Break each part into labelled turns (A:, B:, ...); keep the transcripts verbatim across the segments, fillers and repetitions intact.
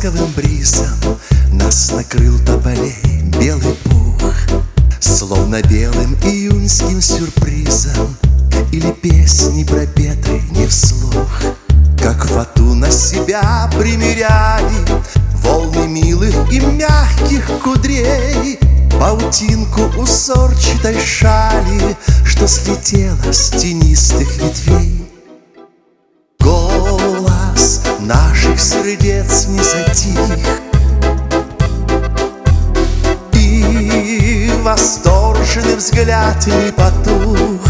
A: ласковым бризом нас накрыл тополей белый пух, словно белым июньским сюрпризом, или песни пропетой не вслух. Как фату на себя примеряли волны милых и мягких кудрей, паутинку узорчатой шали, что слетела с тенистых ветвей. Голос наших сердец не затих, и восторженный взгляд не потух.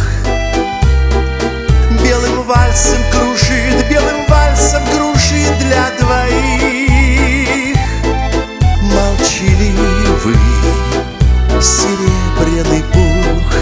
A: Белым вальсом кружит, белым вальсом кружит для двоих молчаливый серебряный пух.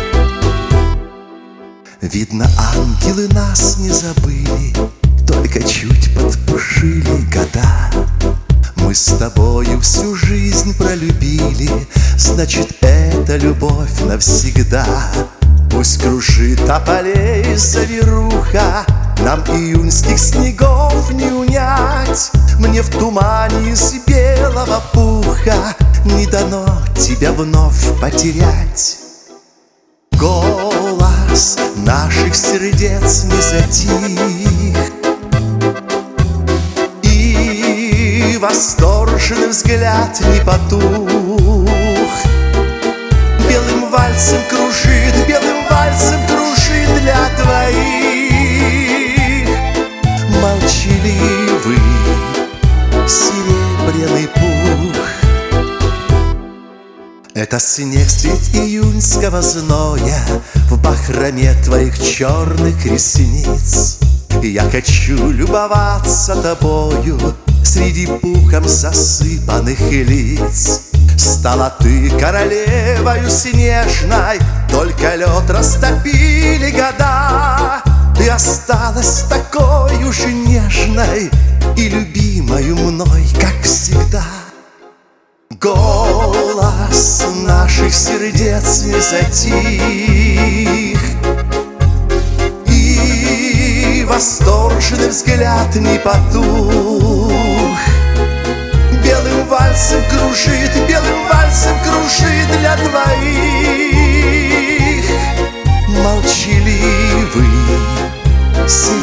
A: Видно, ангелы нас не забыли, только чуть подпушили года. Мы с тобою всю жизнь пролюбили, значит, это любовь навсегда. Пусть кружит тополей заверуха, нам июньских снегов не унять. Мне в тумане из белого пуха не дано тебя вновь потерять. Голос наших сердец не затих, и восторженный взгляд не потух. Белым вальсом кружит, белым вальсом кружит для двоих молчаливый серебряный пух. Это снег средь июньского зноя в бахроме твоих черных ресниц. Я хочу любоваться тобою среди пухом засыпанных лиц. Стала ты королевою снежной, только лед растопили года. Ты осталась такой уж нежной и любимою мной, как всегда. Голос наших сердец не затих, и восторженный взгляд не потух. Белым вальсом кружит, белым вальсом кружит для двоих молчаливый